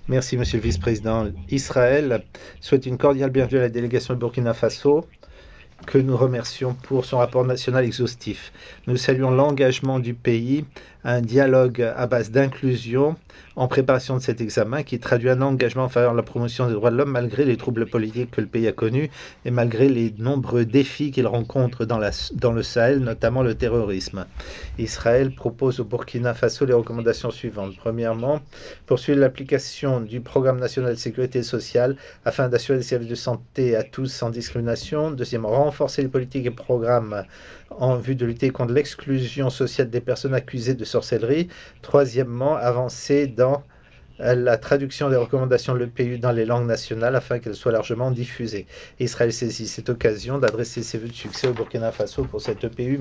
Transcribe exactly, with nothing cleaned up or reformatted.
Merci, Monsieur le Vice-président. Israël souhaite une cordiale bienvenue à la délégation de Burkina Faso, que nous remercions pour son rapport national exhaustif. Nous saluons l'engagement du pays à un dialogue à base d'inclusion en préparation de cet examen qui traduit un engagement en faveur de la promotion des droits de l'homme malgré les troubles politiques que le pays a connus et malgré les nombreux défis qu'il rencontre dans, la, dans le Sahel, notamment le terrorisme. Israël propose au Burkina Faso les recommandations suivantes. Premièrement, poursuivre l'application du programme national de sécurité sociale afin d'assurer des services de santé à tous sans discrimination. Deuxièmement, renforcer les politiques et programmes en vue de lutter contre l'exclusion sociale des personnes accusées de sorcellerie. Troisièmement, avancer dans la traduction des recommandations de l'E P U dans les langues nationales afin qu'elles soient largement diffusées. Israël saisit cette occasion d'adresser ses vœux de succès au Burkina Faso pour cette E P U.